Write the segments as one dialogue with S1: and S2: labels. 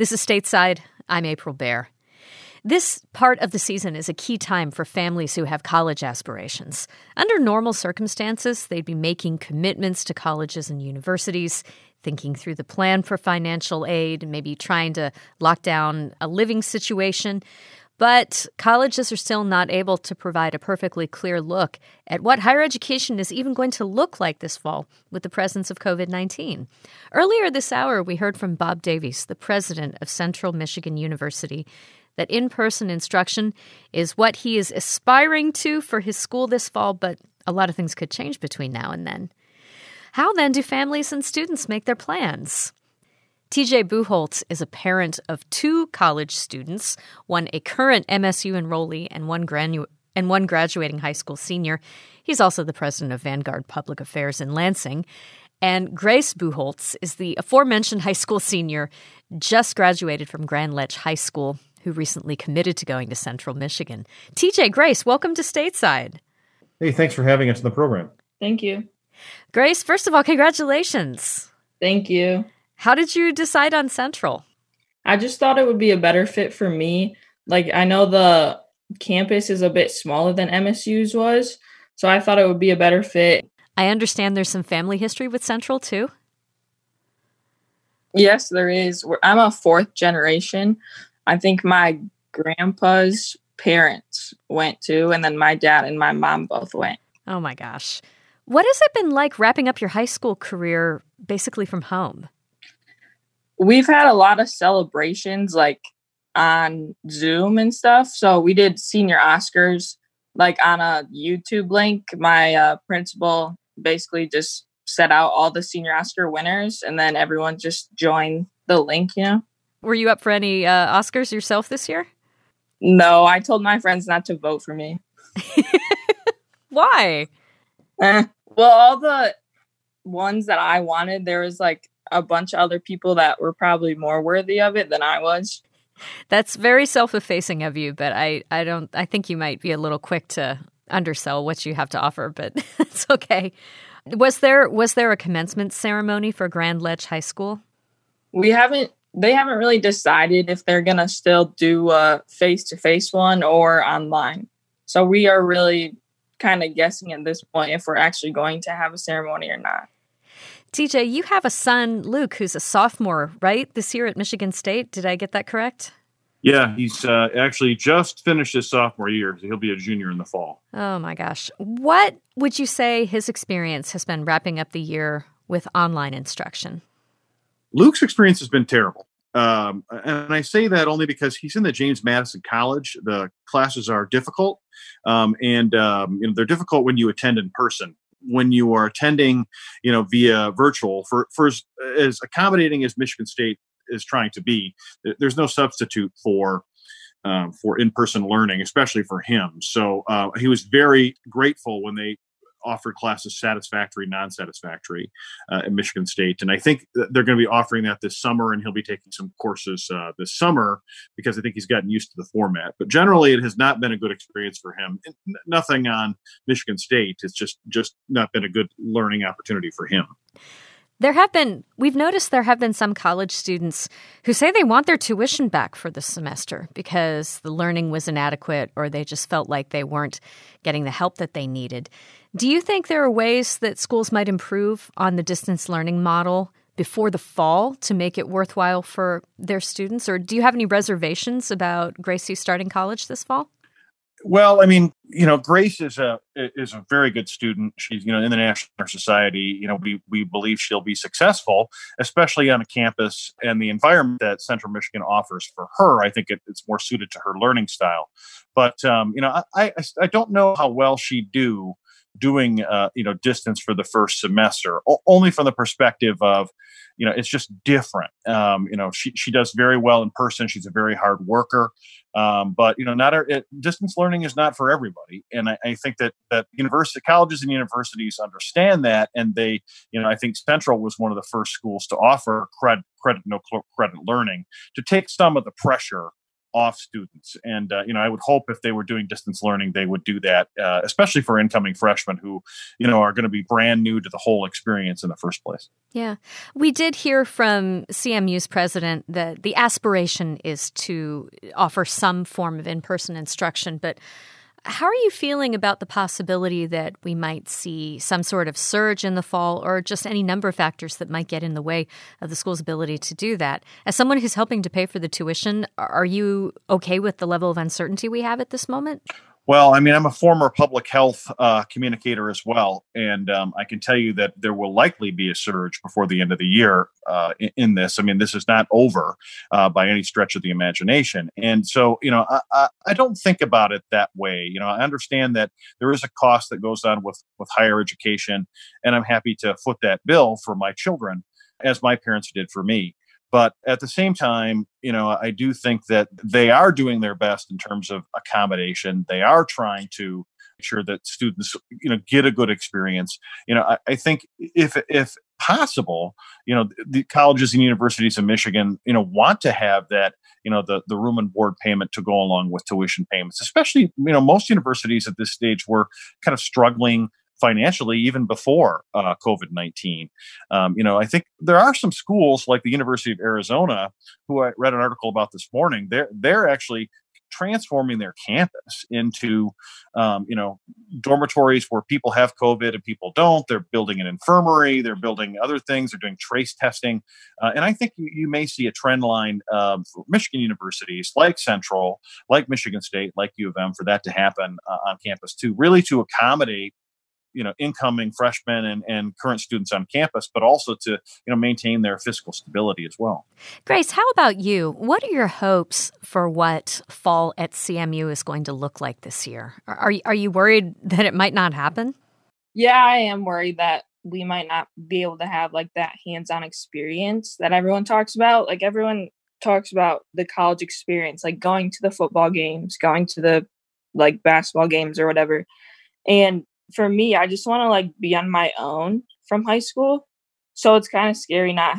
S1: This is Stateside. I'm April Baer. This part of the season is a key time for families who have college aspirations. Under normal circumstances, they'd be making commitments to colleges and universities, thinking through the plan for financial aid, maybe trying to lock down a living situation. But colleges are still not able to provide a perfectly clear look at what higher education is even going to look like this fall with the presence of COVID-19. Earlier this hour, we heard from Bob Davies, the president of Central Michigan University, that in-person instruction is what he is aspiring to for his school this fall, but a lot of things could change between now and then. How then do families and students make their plans? TJ Buchholz is a parent of two college students, one a current MSU enrollee and one graduating high school senior. He's also the president of Vanguard Public Affairs in Lansing. And Grace Buchholz is the aforementioned high school senior, just graduated from Grand Ledge High School, who recently committed to going to Central Michigan. TJ, Grace, welcome to Stateside.
S2: Hey, thanks for having us in the program.
S3: Thank you.
S1: Grace, first of all, congratulations.
S3: Thank you.
S1: How did you decide on Central?
S3: I just thought it would be a better fit for me. I know the campus is a bit smaller than MSU's was, so I thought it would be a better fit.
S1: I understand there's some family history with Central, too?
S3: Yes, there is. I'm a fourth generation. I think my grandpa's parents went to, and then my dad and my mom both went.
S1: Oh, my gosh. What has it been like wrapping up your high school career basically from home?
S3: We've had a lot of celebrations on Zoom and stuff. So we did senior Oscars on a YouTube link. My principal basically just set out all the senior Oscar winners, and then everyone just joined the link,
S1: Were you up for any Oscars yourself this year?
S3: No, I told my friends not to vote for me.
S1: Why?
S3: Well, all the ones that I wanted, there was a bunch of other people that were probably more worthy of it than I was.
S1: That's very self-effacing of you, but I think you might be a little quick to undersell what you have to offer, but it's okay. Was there a commencement ceremony for Grand Ledge High School?
S3: They haven't really decided if they're going to still do a face-to-face one or online. So we are really kind of guessing at this point if we're actually going to have a ceremony or not.
S1: TJ, you have a son, Luke, who's a sophomore, right, this year at Michigan State. Did I get that correct?
S2: Yeah, he's actually just finished his sophomore year. So he'll be a junior in the fall.
S1: Oh, my gosh. What would you say his experience has been wrapping up the year with online instruction?
S2: Luke's experience has been terrible. And I say that only because he's in the James Madison College. The classes are difficult, and they're difficult when you attend in person. When you are attending, via virtual, for as accommodating as Michigan State is trying to be, there's no substitute for in-person learning, especially for him. So he was very grateful when they offered classes satisfactory, non-satisfactory at Michigan State. And I think they're going to be offering that this summer, and he'll be taking some courses this summer because I think he's gotten used to the format. But generally, it has not been a good experience for him. Nothing on Michigan State. It's just not been a good learning opportunity for him.
S1: We've noticed there have been some college students who say they want their tuition back for the semester because the learning was inadequate or they just felt like they weren't getting the help that they needed. Do you think there are ways that schools might improve on the distance learning model before the fall to make it worthwhile for their students? Or do you have any reservations about Gracie starting college this fall?
S2: Well, Grace is a very good student. She's, in the National Honor Society, we believe she'll be successful, especially on a campus and the environment that Central Michigan offers for her. I think it's more suited to her learning style. But, I don't know how well she'd do doing, distance for the first semester, only from the perspective of, it's just different. She does very well in person. She's a very hard worker. But distance learning is not for everybody. And I think that colleges and universities understand that. And they, I think Central was one of the first schools to offer credit, no credit learning to take some of the pressure off students. And, I would hope if they were doing distance learning, they would do that, especially for incoming freshmen who, are going to be brand new to the whole experience in the first place.
S1: Yeah. We did hear from CMU's president that the aspiration is to offer some form of in-person instruction, but how are you feeling about the possibility that we might see some sort of surge in the fall or just any number of factors that might get in the way of the school's ability to do that? As someone who's helping to pay for the tuition, are you okay with the level of uncertainty we have at this moment?
S2: Well, I'm a former public health communicator as well, and I can tell you that there will likely be a surge before the end of the year in this. This is not over by any stretch of the imagination. And so, I don't think about it that way. I understand that there is a cost that goes on with higher education, and I'm happy to foot that bill for my children, as my parents did for me. But at the same time, I do think that they are doing their best in terms of accommodation. They are trying to make sure that students, get a good experience. I think if possible, the colleges and universities in Michigan, want to have that, the room and board payment to go along with tuition payments, especially, most universities at this stage were kind of struggling financially even before COVID-19. I think there are some schools like the University of Arizona, who I read an article about this morning. They're actually transforming their campus into, dormitories where people have COVID and people don't. They're building an infirmary. They're building other things. They're doing trace testing. And I think you may see a trend line for Michigan universities like Central, like Michigan State, like U of M, for that to happen on campus too, really to accommodate incoming freshmen and current students on campus, but also to, maintain their fiscal stability as well.
S1: Grace, how about you? What are your hopes for what fall at CMU is going to look like this year? Are you worried that it might not happen?
S3: Yeah, I am worried that we might not be able to have like that hands-on experience that everyone talks about. Like everyone talks about the college experience, like going to the football games, going to the like basketball games or whatever. And for me, I just want to like be on my own from high school. So it's kind of scary not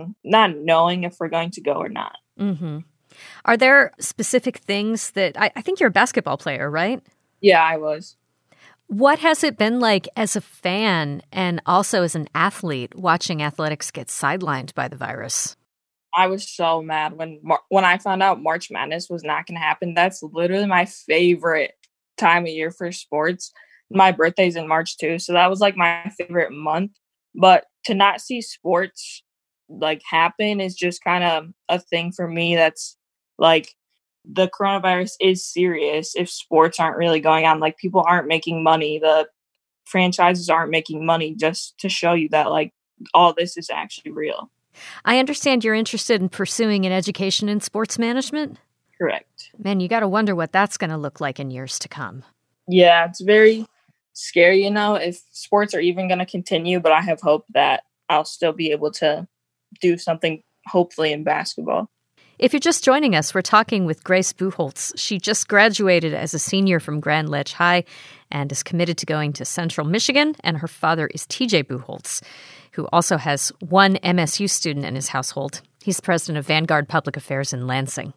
S3: knowing if we're going to go or not.
S1: Mm-hmm. Are there specific things that I think you're a basketball player, right?
S3: Yeah, I was.
S1: What has it been like as a fan and also as an athlete watching athletics get sidelined by the virus?
S3: I was so mad when I found out March Madness was not going to happen. That's literally my favorite time of year for sports. My birthday's in March too, so that was like my favorite month. But to not see sports like happen is just kind of a thing for me. That's like the coronavirus is serious if sports aren't really going on. Like people aren't making money, the franchises aren't making money, just to show you that like all this is actually real.
S1: I understand you're interested in pursuing an education in sports management.
S3: Correct.
S1: Man, you got to wonder what that's going to look like in years to come.
S3: Yeah, it's very scary, if sports are even going to continue, but I have hope that I'll still be able to do something, hopefully, in basketball.
S1: If you're just joining us, we're talking with Grace Buchholz. She just graduated as a senior from Grand Ledge High and is committed to going to Central Michigan, and her father is TJ Buchholz, who also has one MSU student in his household. He's president of Vanguard Public Affairs in Lansing.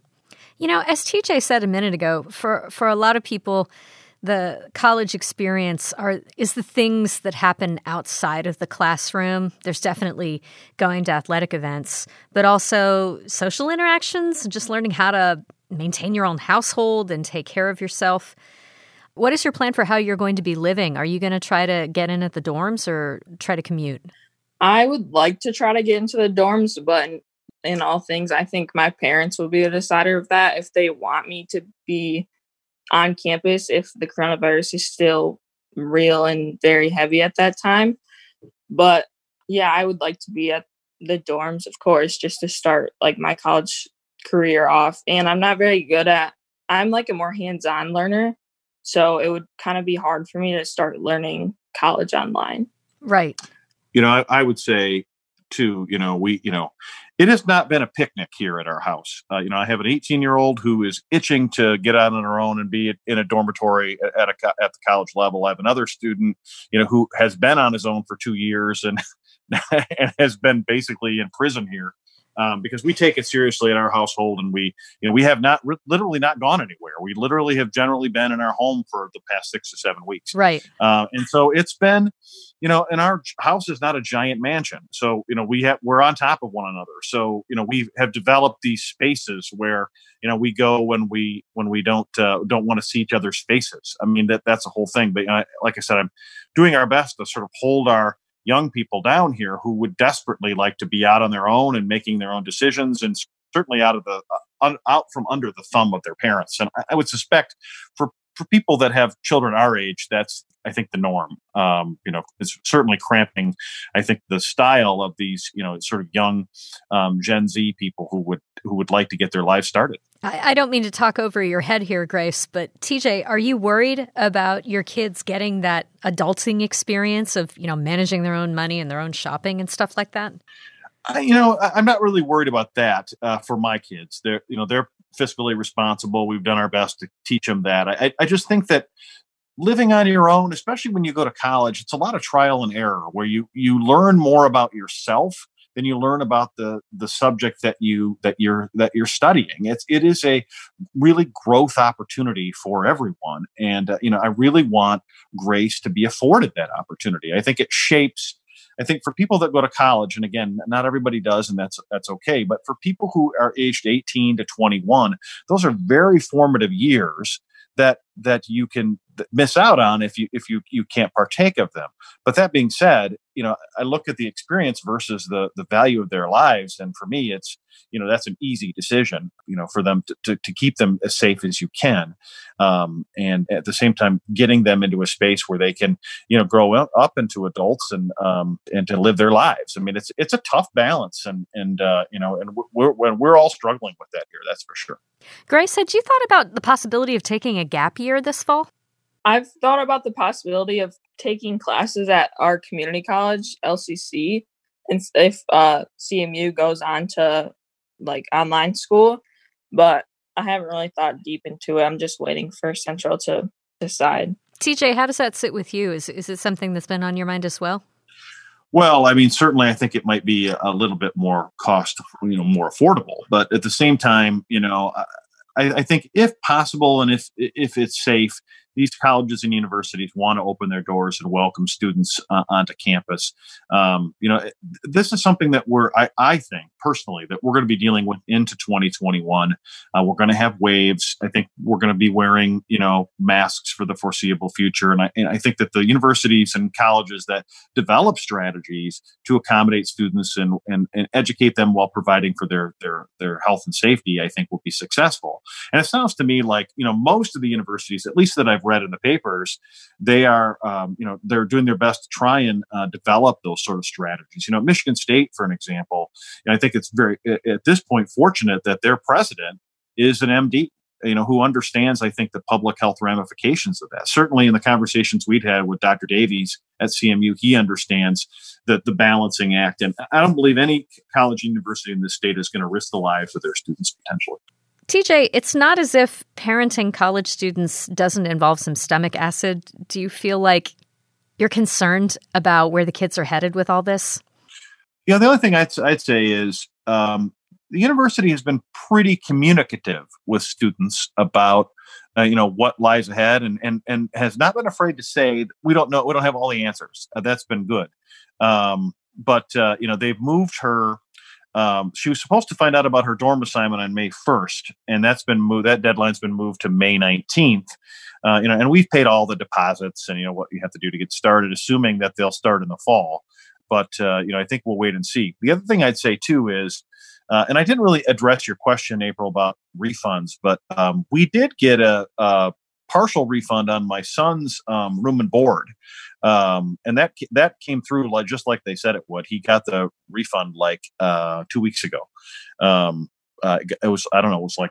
S1: As TJ said a minute ago, for a lot of people, the college experience is the things that happen outside of the classroom. There's definitely going to athletic events, but also social interactions and just learning how to maintain your own household and take care of yourself. What is your plan for how you're going to be living? Are you going to try to get in at the dorms or try to commute?
S3: I would like to try to get into the dorms, but in all things, I think my parents will be the decider of that if they want me to be on campus if the coronavirus is still real and very heavy at that time. But yeah, I would like to be at the dorms, of course, just to start like my college career off. And I'm like a more hands-on learner. So it would kind of be hard for me to start learning college online.
S1: Right.
S2: I would say too, it has not been a picnic here at our house. I have an 18-year-old who is itching to get out on her own and be in a dormitory at the college level. I have another student, who has been on his own for 2 years and and has been basically in prison here. because we take it seriously in our household, and we have literally not gone anywhere. We literally have generally been in our home for the past 6 to 7 weeks.
S1: Right.
S2: And so it's been, and our house is not a giant mansion. So, we're on top of one another. So, we have developed these spaces where, we go when we don't want to see each other's faces. I mean, that's a whole thing. But like I said, I'm doing our best to sort of hold our young people down here who would desperately like to be out on their own and making their own decisions, and certainly out from under the thumb of their parents. And I would suspect for people that have children our age, that's, I think, the norm. It's certainly cramping, I think, the style of these, sort of young Gen Z people who would like to get their lives started.
S1: I don't mean to talk over your head here, Grace, but TJ, are you worried about your kids getting that adulting experience of, managing their own money and their own shopping and stuff like that?
S2: I'm not really worried about that for my kids. They're fiscally responsible. We've done our best to teach them that. I just think that living on your own, especially when you go to college, it's a lot of trial and error where you learn more about yourself than you learn about the subject that you're studying. It is a really growth opportunity for everyone, and I really want Grace to be afforded that opportunity. I think it shapes. I think for people that go to college, and again, not everybody does, and that's okay. But for people who are aged 18 to 21, those are very formative years that you can miss out on if you can't partake of them. But that being said, I look at the experience versus the value of their lives, and for me, it's that's an easy decision, for them to keep them as safe as you can, and at the same time getting them into a space where they can grow up into adults and to live their lives. I mean, it's a tough balance, and we're all struggling with that here. That's for sure.
S1: Grace, had you thought about the possibility of taking a gap year this fall?
S3: I've thought about the possibility of taking classes at our community college, LCC, and if CMU goes on to online school, but I haven't really thought deep into it. I'm just waiting for Central to decide.
S1: TJ, how does that sit with you? Is it something that's been on your mind as well?
S2: Well, I mean, certainly I think it might be a little bit more cost, more affordable, but at the same time, I think if possible and if it's safe, these colleges and universities want to open their doors and welcome students onto campus. This is something that I think personally that we're going to be dealing with into 2021. We're going to have waves. I think we're going to be wearing, masks for the foreseeable future. And I think that the universities and colleges that develop strategies to accommodate students and educate them while providing for their health and safety, I think will be successful. And it sounds to me like, most of the universities, at least that I've read in the papers, they are, they're doing their best to try and develop those sort of strategies. Michigan State, for an example, I think it's very, at this point, fortunate that their president is an MD, who understands, I think, the public health ramifications of that. Certainly in the conversations we'd had with Dr. Davies at CMU, he understands the balancing act. And I don't believe any college and university in this state is going to risk the lives of their students potentially.
S1: TJ, it's not as if parenting college students doesn't involve some stomach acid. Do you feel like you're concerned about where the kids are headed with all this?
S2: Yeah, the only thing I'd say is the university has been pretty communicative with students about what lies ahead, and has not been afraid to say we don't know, we don't have all the answers. That's been good, but they've moved her. She was supposed to find out about her dorm assignment on May 1st, and that's been moved. That deadline's been moved to May 19th. And we've paid all the deposits and what you have to do to get started, assuming that they'll start in the fall. But I think we'll wait and see. The other thing I'd say too is, and I didn't really address your question, April, about refunds, but we did get a partial refund on my son's room and board. And that came through just like they said it would. He got the refund 2 weeks ago. It was, I don't know, it was like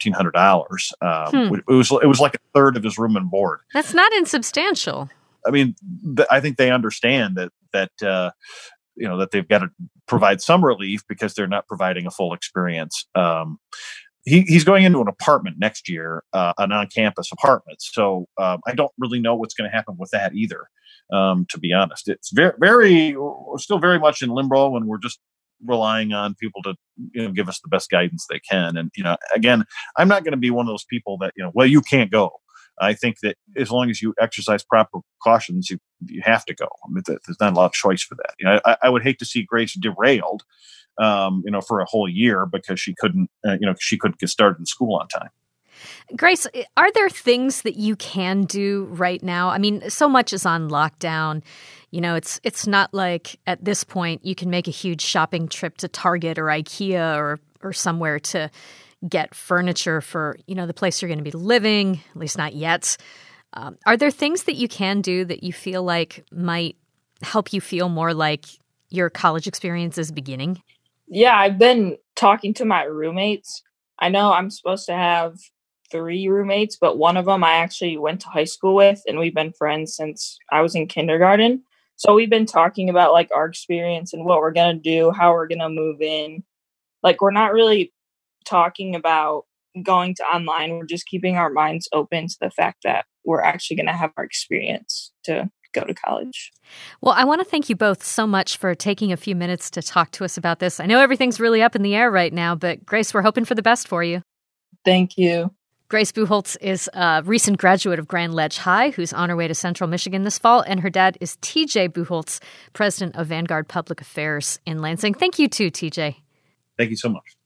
S2: $1,300. It was like a third of his room and board.
S1: That's not insubstantial.
S2: I mean, I think they understand that that they've got to provide some relief because they're not providing a full experience. He's going into an apartment next year, an on-campus apartment. So I don't really know what's going to happen with that either. To be honest, it's very, still very much in limbo, and we're just relying on people to give us the best guidance they can. And again, I'm not going to be one of those people that well, you can't go. I think that as long as you exercise proper precautions, you have to go. I mean, there's not a lot of choice for that. I would hate to see Grace derailed, for a whole year because she couldn't get started in school on time.
S1: Grace, are there things that you can do right now? I mean, so much is on lockdown. It's not like at this point you can make a huge shopping trip to Target or IKEA or somewhere to get furniture for, the place you're going to be living, at least not yet. Are there things that you can do that you feel like might help you feel more like your college experience is beginning?
S3: Yeah, I've been talking to my roommates. I know I'm supposed to have 3 roommates, but one of them I actually went to high school with, and we've been friends since I was in kindergarten. So we've been talking about like our experience and what we're going to do, how we're going to move in. Like, we're not really talking about going to online. We're just keeping our minds open to the fact that we're actually going to have our experience to go to college.
S1: Well, I want to thank you both so much for taking a few minutes to talk to us about this. I know everything's really up in the air right now, but Grace, we're hoping for the best for you.
S3: Thank you.
S1: Grace Buchholz is a recent graduate of Grand Ledge High who's on her way to Central Michigan this fall, and her dad is TJ Buchholz, president of Vanguard Public Affairs in Lansing. Thank you too, TJ.
S2: Thank you so much.